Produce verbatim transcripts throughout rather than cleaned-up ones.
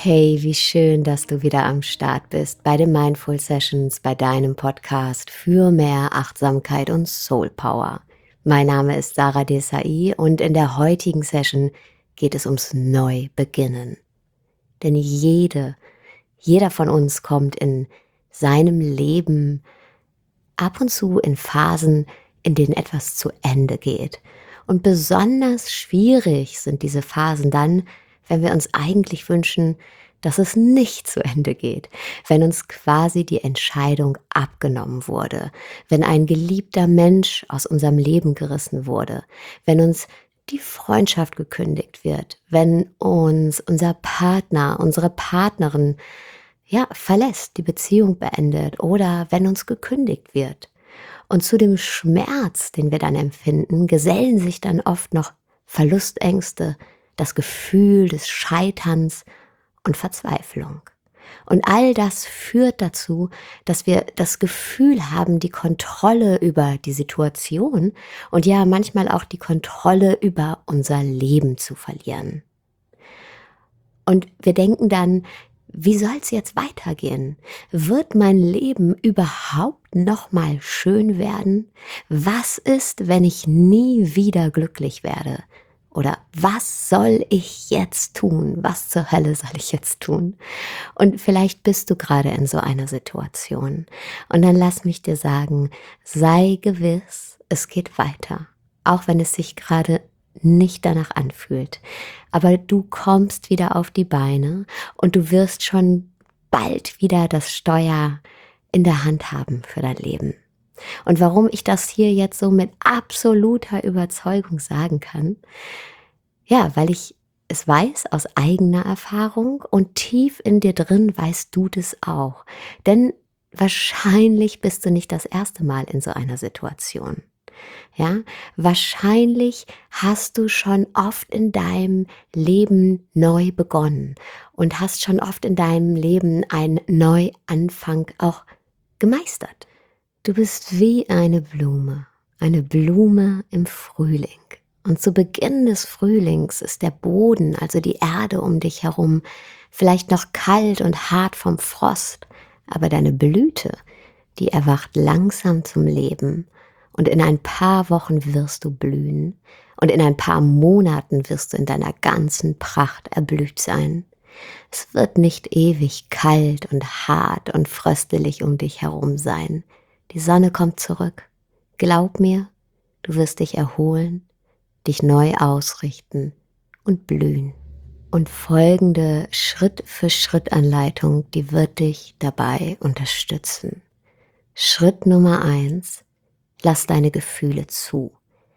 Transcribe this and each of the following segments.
Hey, wie schön, dass du wieder am Start bist bei den Mindful Sessions, bei deinem Podcast für mehr Achtsamkeit und Soul Power. Mein Name ist Sarah Desai und in der heutigen Session geht es ums Neubeginnen. Denn jede, jeder von uns kommt in seinem Leben ab und zu in Phasen, in denen etwas zu Ende geht. Und besonders schwierig sind diese Phasen dann, wenn wir uns eigentlich wünschen, dass es nicht zu Ende geht, wenn uns quasi die Entscheidung abgenommen wurde, wenn ein geliebter Mensch aus unserem Leben gerissen wurde, wenn uns die Freundschaft gekündigt wird, wenn uns unser Partner, unsere Partnerin ja, verlässt, die Beziehung beendet oder wenn uns gekündigt wird. Und zu dem Schmerz, den wir dann empfinden, gesellen sich dann oft noch Verlustängste, das Gefühl des Scheiterns und Verzweiflung. Und all das führt dazu, dass wir das Gefühl haben, die Kontrolle über die Situation und ja manchmal auch die Kontrolle über unser Leben zu verlieren. Und wir denken dann, wie soll es jetzt weitergehen? Wird mein Leben überhaupt noch mal schön werden? Was ist, wenn ich nie wieder glücklich werde? Oder was soll ich jetzt tun? Was zur Hölle soll ich jetzt tun? Und vielleicht bist du gerade in so einer Situation. Und dann lass mich dir sagen, sei gewiss, es geht weiter. Auch wenn es sich gerade nicht danach anfühlt. Aber du kommst wieder auf die Beine und du wirst schon bald wieder das Steuer in der Hand haben für dein Leben. Und warum ich das hier jetzt so mit absoluter Überzeugung sagen kann, ja, weil ich es weiß aus eigener Erfahrung und tief in dir drin weißt du das auch. Denn wahrscheinlich bist du nicht das erste Mal in so einer Situation. Ja, wahrscheinlich hast du schon oft in deinem Leben neu begonnen und hast schon oft in deinem Leben einen Neuanfang auch gemeistert. Du bist wie eine Blume, eine Blume im Frühling. Und zu Beginn des Frühlings ist der Boden, also die Erde um dich herum, vielleicht noch kalt und hart vom Frost, aber deine Blüte, die erwacht langsam zum Leben. Und in ein paar Wochen wirst du blühen und in ein paar Monaten wirst du in deiner ganzen Pracht erblüht sein. Es wird nicht ewig kalt und hart und fröstelig um dich herum sein. Die Sonne kommt zurück. Glaub mir, du wirst dich erholen, dich neu ausrichten und blühen. Und folgende Schritt-für-Schritt-Anleitung, die wird dich dabei unterstützen. Schritt Nummer eins. Lass deine Gefühle zu.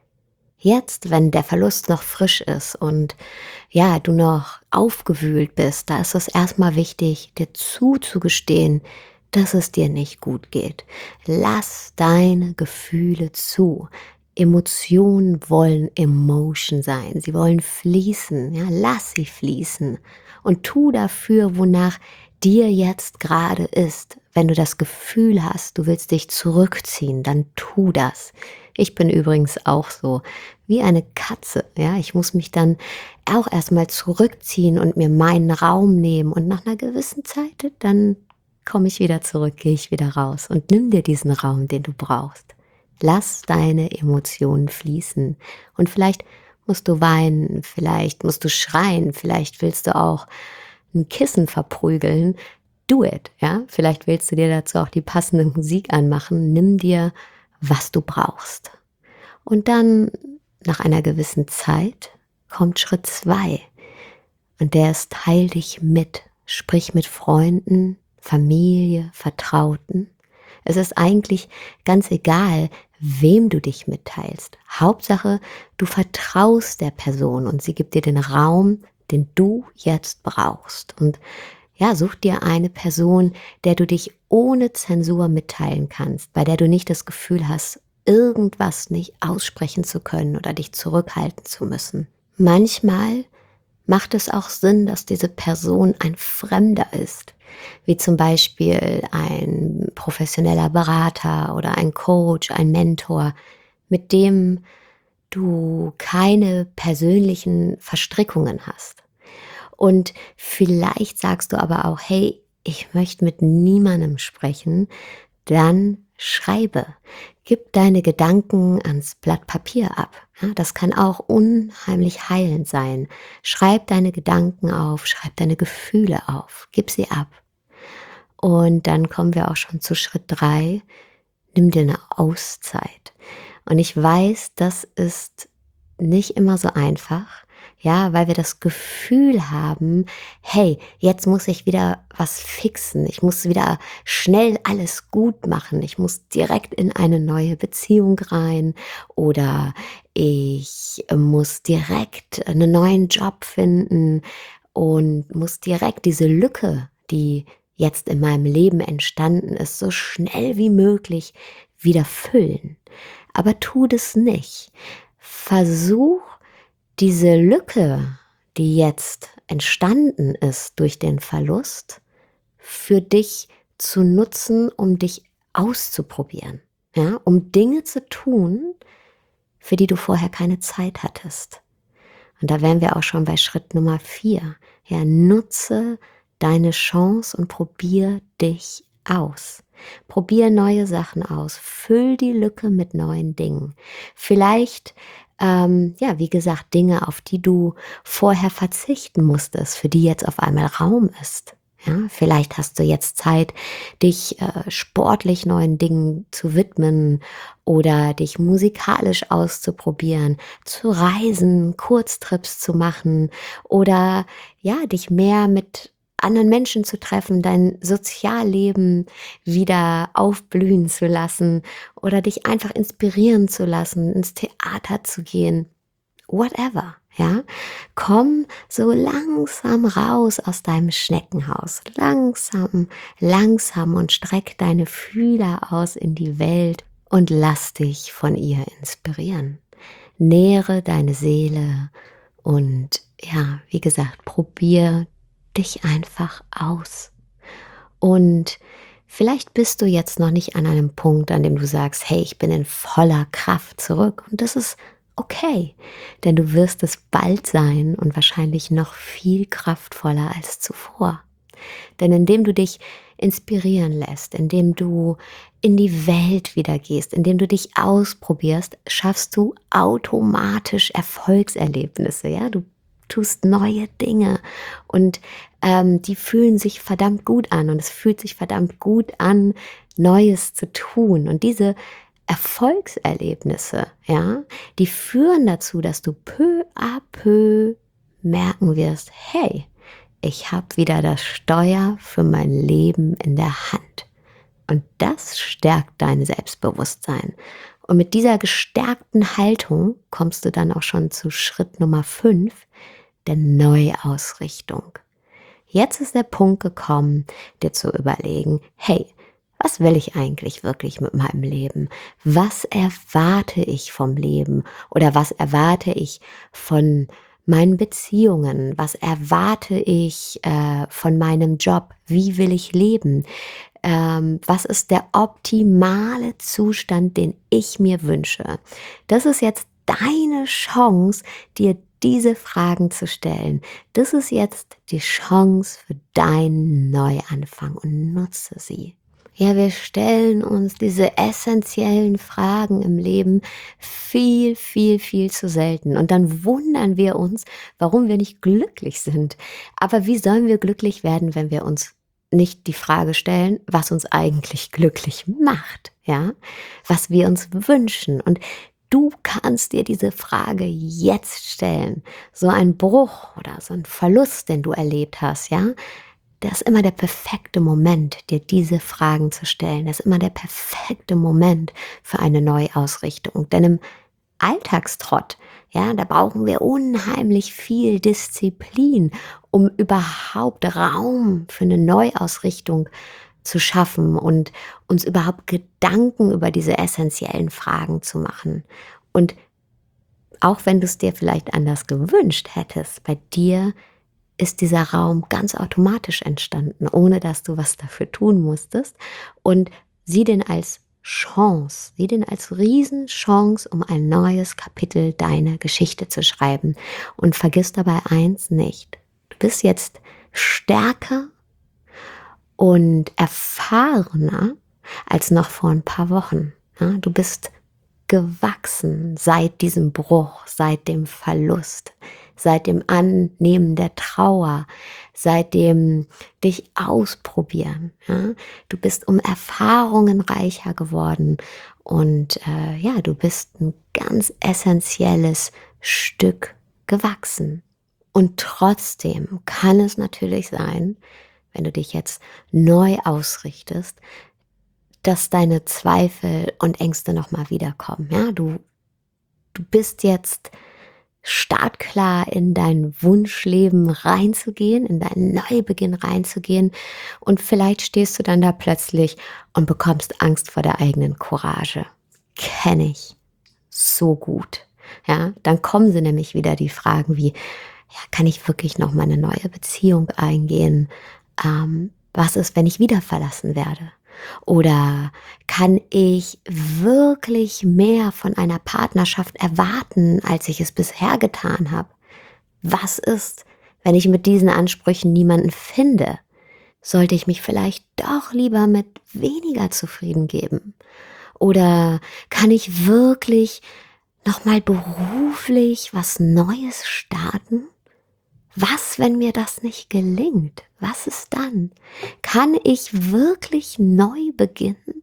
Jetzt, wenn der Verlust noch frisch ist und ja, du noch aufgewühlt bist, da ist es erstmal wichtig, dir zuzugestehen, dass es dir nicht gut geht. Lass deine Gefühle zu. Emotionen wollen Emotion sein. Sie wollen fließen. Ja, lass sie fließen und tu dafür, wonach dir jetzt gerade ist. Wenn du das Gefühl hast, du willst dich zurückziehen, dann tu das. Ich bin übrigens auch so wie eine Katze. Ja, ich muss mich dann auch erstmal zurückziehen und mir meinen Raum nehmen und nach einer gewissen Zeit, dann komme ich wieder zurück, gehe ich wieder raus und nimm dir diesen Raum, den du brauchst. Lass deine Emotionen fließen und vielleicht musst du weinen, vielleicht musst du schreien, vielleicht willst du auch ein Kissen verprügeln. Do it, ja? Vielleicht willst du dir dazu auch die passende Musik anmachen. Nimm dir, was du brauchst. Und dann, nach einer gewissen Zeit, kommt Schritt zwei. Und der ist, teil dich mit. Sprich mit Freunden, Familie, Vertrauten. Es ist eigentlich ganz egal, wem du dich mitteilst. Hauptsache, du vertraust der Person und sie gibt dir den Raum, den du jetzt brauchst. Und ja, such dir eine Person, der du dich ohne Zensur mitteilen kannst, bei der du nicht das Gefühl hast, irgendwas nicht aussprechen zu können oder dich zurückhalten zu müssen. Manchmal macht es auch Sinn, dass diese Person ein Fremder ist, wie zum Beispiel ein professioneller Berater oder ein Coach, ein Mentor, mit dem du keine persönlichen Verstrickungen hast. Und vielleicht sagst du aber auch, hey, ich möchte mit niemandem sprechen, dann schreibe. Gib deine Gedanken ans Blatt Papier ab. Ja, das kann auch unheimlich heilend sein. Schreib deine Gedanken auf, schreib deine Gefühle auf, gib sie ab. Und dann kommen wir auch schon zu Schritt drei. Nimm dir eine Auszeit. Und ich weiß, das ist nicht immer so einfach, ja, weil wir das Gefühl haben, hey, jetzt muss ich wieder was fixen. Ich muss wieder schnell alles gut machen. Ich muss direkt in eine neue Beziehung rein oder ich muss direkt einen neuen Job finden und muss direkt diese Lücke, die jetzt in meinem Leben entstanden ist, so schnell wie möglich wieder füllen. Aber tu das nicht. Versuch diese Lücke, die jetzt entstanden ist durch den Verlust, für dich zu nutzen, um dich auszuprobieren. Ja, um Dinge zu tun, für die du vorher keine Zeit hattest. Und da wären wir auch schon bei Schritt Nummer vier. Ja, nutze deine Chance und probier dich aus. Probier neue Sachen aus. Füll die Lücke mit neuen Dingen. Vielleicht, ähm, ja, wie gesagt, Dinge, auf die du vorher verzichten musstest, für die jetzt auf einmal Raum ist. Ja, vielleicht hast du jetzt Zeit, dich äh, sportlich neuen Dingen zu widmen oder dich musikalisch auszuprobieren, zu reisen, Kurztrips zu machen oder ja, dich mehr mit anderen Menschen zu treffen, dein Sozialleben wieder aufblühen zu lassen oder dich einfach inspirieren zu lassen, ins Theater zu gehen, whatever, ja. Komm so langsam raus aus deinem Schneckenhaus, langsam, langsam und streck deine Fühler aus in die Welt und lass dich von ihr inspirieren. Nähre deine Seele und ja, wie gesagt, probier dich einfach aus. Und vielleicht bist du jetzt noch nicht an einem Punkt, an dem du sagst, hey, ich bin in voller Kraft zurück. Und das ist okay, denn du wirst es bald sein und wahrscheinlich noch viel kraftvoller als zuvor. Denn indem du dich inspirieren lässt, indem du in die Welt wieder gehst, indem du dich ausprobierst, schaffst du automatisch Erfolgserlebnisse. Ja, du tust neue Dinge und ähm, die fühlen sich verdammt gut an und es fühlt sich verdammt gut an, Neues zu tun. Und diese Erfolgserlebnisse, ja, die führen dazu, dass du peu à peu merken wirst, hey, ich habe wieder das Steuer für mein Leben in der Hand. Und das stärkt dein Selbstbewusstsein. Und mit dieser gestärkten Haltung kommst du dann auch schon zu Schritt Nummer fünf, der Neuausrichtung. Jetzt ist der Punkt gekommen, dir zu überlegen, hey, was will ich eigentlich wirklich mit meinem Leben? Was erwarte ich vom Leben? Oder was erwarte ich von meinen Beziehungen? Was erwarte ich äh, von meinem Job? Wie will ich leben? Ähm, was ist der optimale Zustand, den ich mir wünsche? Das ist jetzt deine Chance, dir diese Fragen zu stellen. Das ist jetzt die Chance für deinen Neuanfang und nutze sie. Ja, wir stellen uns diese essentiellen Fragen im Leben viel, viel, viel zu selten. Und dann wundern wir uns, warum wir nicht glücklich sind. Aber wie sollen wir glücklich werden, wenn wir uns nicht die Frage stellen, was uns eigentlich glücklich macht, ja? Was wir uns wünschen. Und du kannst dir diese Frage jetzt stellen. So ein Bruch oder so ein Verlust, den du erlebt hast, ja? Das ist immer der perfekte Moment, dir diese Fragen zu stellen. Das ist immer der perfekte Moment für eine Neuausrichtung. Denn im Alltagstrott, ja, da brauchen wir unheimlich viel Disziplin, um überhaupt Raum für eine Neuausrichtung zu schaffen und uns überhaupt Gedanken über diese essentiellen Fragen zu machen. Und auch wenn du es dir vielleicht anders gewünscht hättest, bei dir ist dieser Raum ganz automatisch entstanden, ohne dass du was dafür tun musstest. Und sieh den als Chance, sieh den als Riesenchance, um ein neues Kapitel deiner Geschichte zu schreiben. Und vergiss dabei eins nicht: Du bist jetzt stärker und erfahrener als noch vor ein paar Wochen. Ja, du bist gewachsen seit diesem Bruch, seit dem Verlust, seit dem Annehmen der Trauer, seit dem dich ausprobieren. Ja? Du bist um Erfahrungen reicher geworden und äh, ja, du bist ein ganz essentielles Stück gewachsen. Und trotzdem kann es natürlich sein, wenn du dich jetzt neu ausrichtest, dass deine Zweifel und Ängste nochmal wiederkommen. Ja, du, du bist jetzt startklar in dein Wunschleben reinzugehen, in deinen Neubeginn reinzugehen und vielleicht stehst du dann da plötzlich und bekommst Angst vor der eigenen Courage. Kenne ich so gut. Ja, dann kommen sie nämlich wieder die Fragen wie, ja, kann ich wirklich nochmal eine neue Beziehung eingehen? Ähm, was ist, wenn ich wieder verlassen werde? Oder kann ich wirklich mehr von einer Partnerschaft erwarten, als ich es bisher getan habe? Was ist, wenn ich mit diesen Ansprüchen niemanden finde? Sollte ich mich vielleicht doch lieber mit weniger zufrieden geben? Oder kann ich wirklich nochmal beruflich was Neues starten? Was, wenn mir das nicht gelingt? Was ist dann? Kann ich wirklich neu beginnen?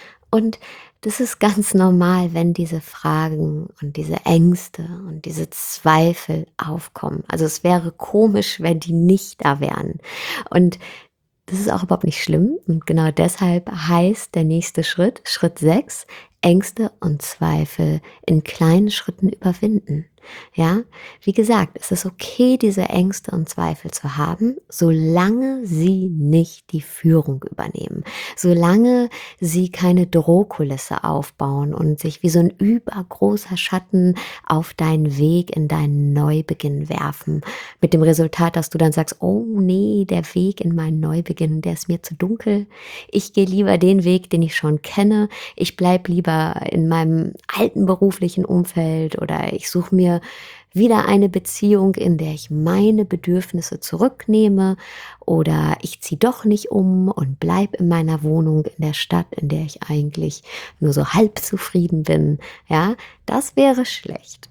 Und das ist ganz normal, wenn diese Fragen und diese Ängste und diese Zweifel aufkommen. Also es wäre komisch, wenn die nicht da wären. Und das ist auch überhaupt nicht schlimm. Und genau deshalb heißt der nächste Schritt, Schritt sechs, Ängste und Zweifel in kleinen Schritten überwinden. Ja, wie gesagt, es ist okay, diese Ängste und Zweifel zu haben, solange sie nicht die Führung übernehmen, solange sie keine Drohkulisse aufbauen und sich wie so ein übergroßer Schatten auf deinen Weg in deinen Neubeginn werfen, mit dem Resultat, dass du dann sagst, oh nee, der Weg in meinen Neubeginn, der ist mir zu dunkel, ich gehe lieber den Weg, den ich schon kenne, ich bleibe lieber in meinem alten beruflichen Umfeld oder ich suche mir wieder eine Beziehung, in der ich meine Bedürfnisse zurücknehme oder ich ziehe doch nicht um und bleibe in meiner Wohnung in der Stadt, in der ich eigentlich nur so halb zufrieden bin. Ja, das wäre schlecht.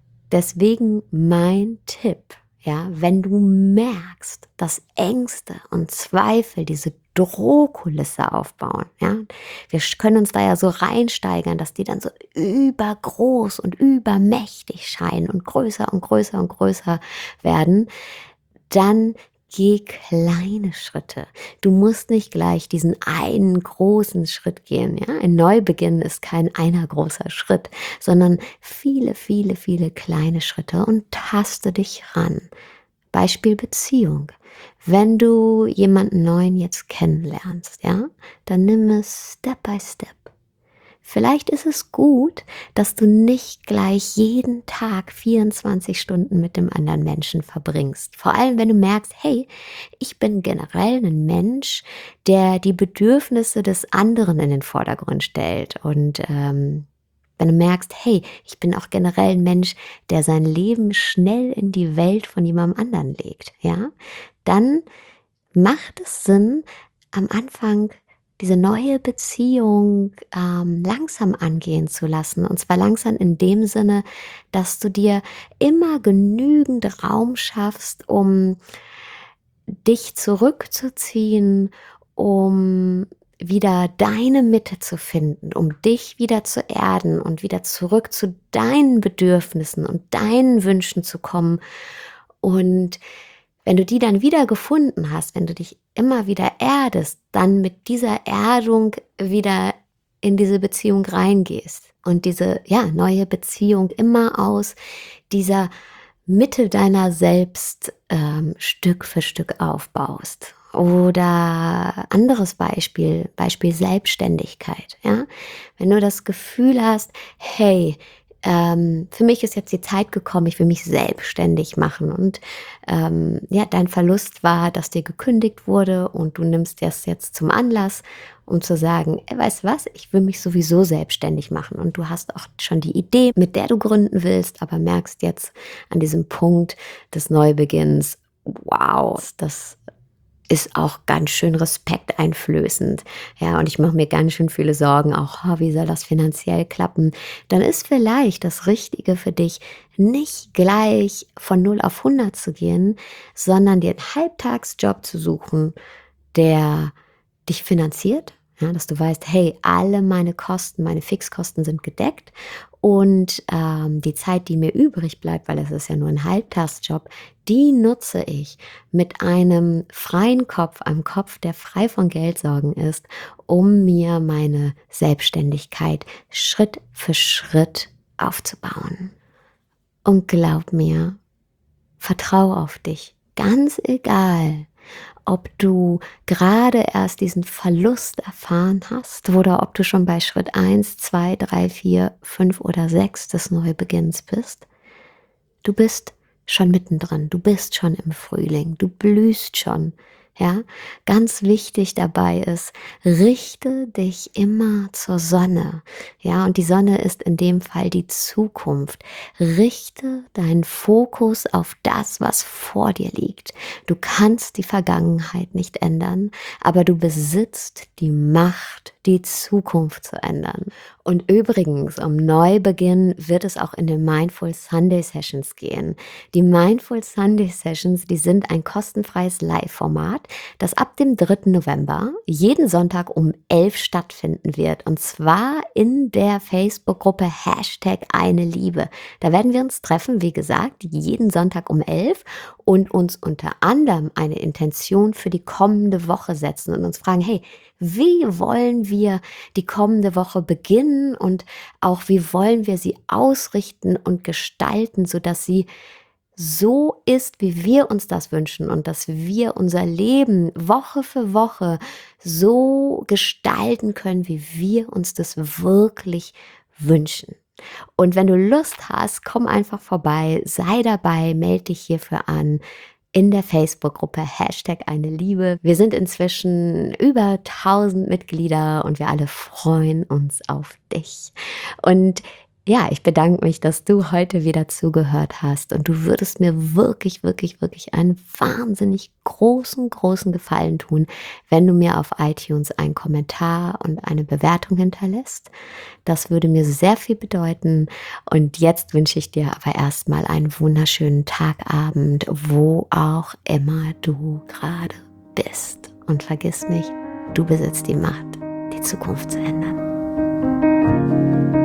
Deswegen mein Tipp. Ja, wenn du merkst, dass Ängste und Zweifel diese Drohkulisse aufbauen, ja, wir können uns da ja so reinsteigern, dass die dann so übergroß und übermächtig scheinen und größer und größer und größer werden, dann geh kleine Schritte. Du musst nicht gleich diesen einen großen Schritt gehen. Ja? Ein Neubeginn ist kein einer großer Schritt, sondern viele, viele, viele kleine Schritte und taste dich ran. Beispiel Beziehung. Wenn du jemanden neuen jetzt kennenlernst, ja, dann nimm es Step by Step. Vielleicht ist es gut, dass du nicht gleich jeden Tag vierundzwanzig Stunden mit dem anderen Menschen verbringst. Vor allem, wenn du merkst, hey, ich bin generell ein Mensch, der die Bedürfnisse des anderen in den Vordergrund stellt. Und ähm, wenn du merkst, hey, ich bin auch generell ein Mensch, der sein Leben schnell in die Welt von jemandem anderen legt, ja, dann macht es Sinn, am Anfang diese neue Beziehung ähm, langsam angehen zu lassen. Und zwar langsam in dem Sinne, dass du dir immer genügend Raum schaffst, um dich zurückzuziehen, um wieder deine Mitte zu finden, um dich wieder zu erden und wieder zurück zu deinen Bedürfnissen und deinen Wünschen zu kommen. Und wenn du die dann wieder gefunden hast, wenn du dich immer wieder erdest, dann mit dieser Erdung wieder in diese Beziehung reingehst und diese ja, neue Beziehung immer aus dieser Mitte deiner selbst ähm, Stück für Stück aufbaust. Oder anderes Beispiel, Beispiel Selbstständigkeit. Ja? Wenn du das Gefühl hast, hey, Ähm, für mich ist jetzt die Zeit gekommen, ich will mich selbstständig machen und ähm, ja, dein Verlust war, dass dir gekündigt wurde und du nimmst das jetzt zum Anlass, um zu sagen, ey, weißt du was, ich will mich sowieso selbstständig machen und du hast auch schon die Idee, mit der du gründen willst, aber merkst jetzt an diesem Punkt des Neubeginns, wow, das ist auch ganz schön respekteinflößend. Ja, und ich mache mir ganz schön viele Sorgen auch, oh, wie soll das finanziell klappen? Dann ist vielleicht das Richtige für dich, nicht gleich von null auf hundert zu gehen, sondern dir einen Halbtagsjob zu suchen, der dich finanziert, ja, dass du weißt, hey, alle meine Kosten, meine Fixkosten sind gedeckt und ähm, die Zeit, die mir übrig bleibt, weil es ist ja nur ein Halbtagsjob, die nutze ich mit einem freien Kopf, einem Kopf, der frei von Geldsorgen ist, um mir meine Selbstständigkeit Schritt für Schritt aufzubauen. Und glaub mir, vertrau auf dich, ganz egal, ob du gerade erst diesen Verlust erfahren hast oder ob du schon bei Schritt eins, zwei, drei, vier, fünf oder sechs des Neubeginns bist. Du bist schon mittendrin, du bist schon im Frühling, du blühst schon. Ja, ganz wichtig dabei ist, richte dich immer zur Sonne. Ja, und die Sonne ist in dem Fall die Zukunft. Richte deinen Fokus auf das, was vor dir liegt. Du kannst die Vergangenheit nicht ändern, aber du besitzt die Macht, die Zukunft zu ändern. Und übrigens, um Neubeginn wird es auch in den Mindful Sunday Sessions gehen. Die Mindful Sunday Sessions, die sind ein kostenfreies Live-Format, das ab dem dritten November jeden Sonntag um elf stattfinden wird. Und zwar in der Facebook-Gruppe Hashtag eine Liebe. Da werden wir uns treffen, wie gesagt, jeden Sonntag um elf und uns unter anderem eine Intention für die kommende Woche setzen und uns fragen, hey, wie wollen wir die kommende Woche beginnen und auch wie wollen wir sie ausrichten und gestalten, sodass sie so ist, wie wir uns das wünschen und dass wir unser Leben Woche für Woche so gestalten können, wie wir uns das wirklich wünschen. Und wenn du Lust hast, komm einfach vorbei, sei dabei, melde dich hierfür an in der Facebook-Gruppe Hashtag eine Liebe. Wir sind inzwischen über tausend Mitglieder und wir alle freuen uns auf dich. Und ja, ich bedanke mich, dass du heute wieder zugehört hast und du würdest mir wirklich, wirklich, wirklich einen wahnsinnig großen, großen Gefallen tun, wenn du mir auf iTunes einen Kommentar und eine Bewertung hinterlässt. Das würde mir sehr viel bedeuten und jetzt wünsche ich dir aber erstmal einen wunderschönen Tagabend, wo auch immer du gerade bist. Und vergiss nicht, du besitzt die Macht, die Zukunft zu ändern.